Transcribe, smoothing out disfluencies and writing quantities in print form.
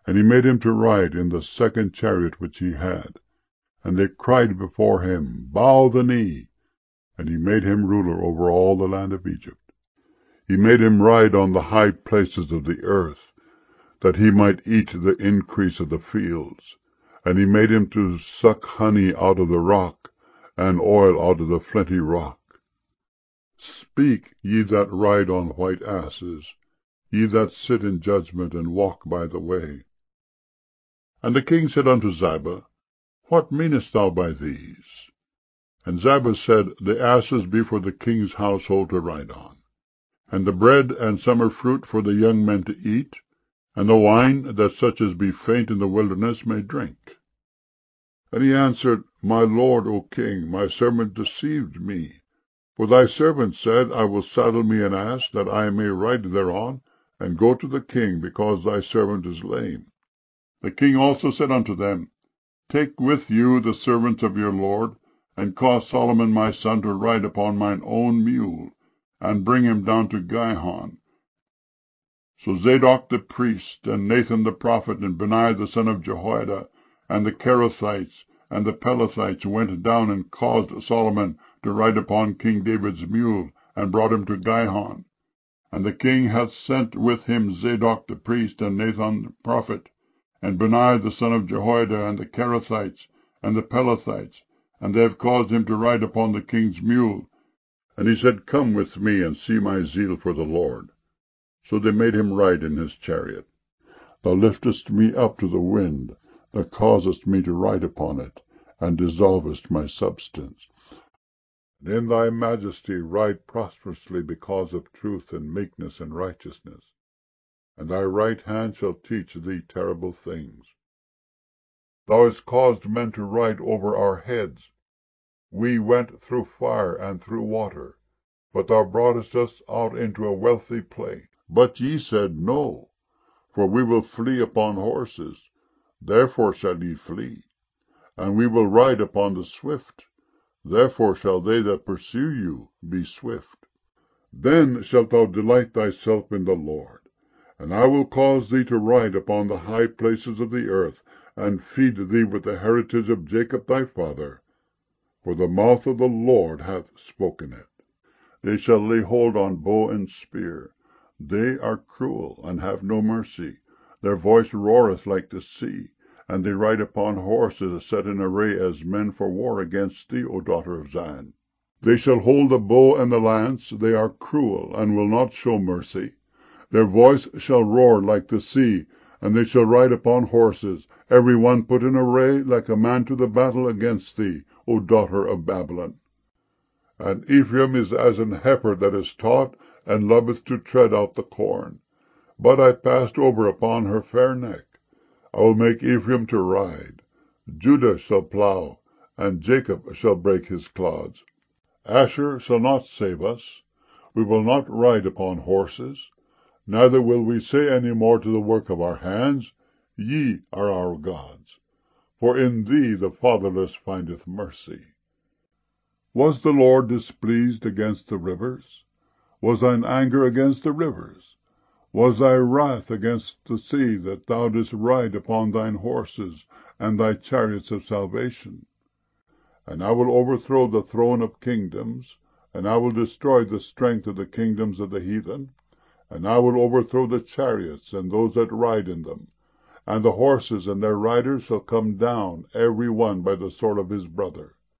And he made him to ride in the second chariot which he had. And they cried before him, Bow the knee. And he made him ruler over all the land of Egypt. He made him ride on the high places of the earth, that he might eat the increase of the fields. And he made him to suck honey out of the rock, and oil out of the flinty rock. Speak, ye that ride on white asses, ye that sit in judgment, and walk by the way. And the king said unto Ziba, What meanest thou by these? And Ziba said, The asses be for the king's household to ride on, and the bread and summer fruit for the young men to eat, and the wine, that such as be faint in the wilderness may drink. And he answered, My lord, O king, my servant deceived me. For thy servant said, I will saddle me an ass, that I may ride thereon, and go to the king, because thy servant is lame. The king also said unto them, Take with you the servants of your lord, and cause Solomon my son to ride upon mine own mule, and bring him down to Gihon. So Zadok the priest, and Nathan the prophet, and Benaiah the son of Jehoiada, and the Kerethites, and the Pelethites went down and caused Solomon to ride upon King David's mule, and brought him to Gihon. And the king hath sent with him Zadok the priest, and Nathan the prophet, and Benaiah the son of Jehoiada, and the Kerethites, and the Pelethites, and they have caused him to ride upon the king's mule. And he said, Come with me, and see my zeal for the Lord. So they made him ride in his chariot. Thou liftest me up to the wind, thou causest me to ride upon it, and dissolvest my substance. And in thy majesty ride prosperously because of truth and meekness and righteousness. And thy right hand shall teach thee terrible things. Thou hast caused men to ride over our heads. We went through fire and through water, but thou broughtest us out into a wealthy place. But ye said, No, for we will flee upon horses, therefore shall ye flee. And we will ride upon the swift, therefore shall they that pursue you be swift. Then shalt thou delight thyself in the Lord, and I will cause thee to ride upon the high places of the earth, and feed thee with the heritage of Jacob thy father, for the mouth of the Lord hath spoken it. They shall lay hold on bow and spear. They are cruel, and have no mercy. Their voice roareth like the sea, and they ride upon horses set in array as men for war against thee, O daughter of Zion. They shall hold the bow and the lance. They are cruel, and will not show mercy. Their voice shall roar like the sea, and they shall ride upon horses, every one put in array like a man to the battle against thee, O daughter of Babylon. And Ephraim is as an heifer that is taught, and loveth to tread out the corn. But I passed over upon her fair neck. I will make Ephraim to ride. Judah shall plow, and Jacob shall break his clods. Asher shall not save us. We will not ride upon horses, neither will we say any more to the work of our hands, Ye are our gods. For in thee the fatherless findeth mercy. Was the Lord displeased against the rivers? Was thine anger against the rivers? Was thy wrath against the sea, that thou didst ride upon thine horses, and thy chariots of salvation? And I will overthrow the throne of kingdoms, and I will destroy the strength of the kingdoms of the heathen, and I will overthrow the chariots, and those that ride in them, and the horses and their riders shall come down, every one by the sword of his brother.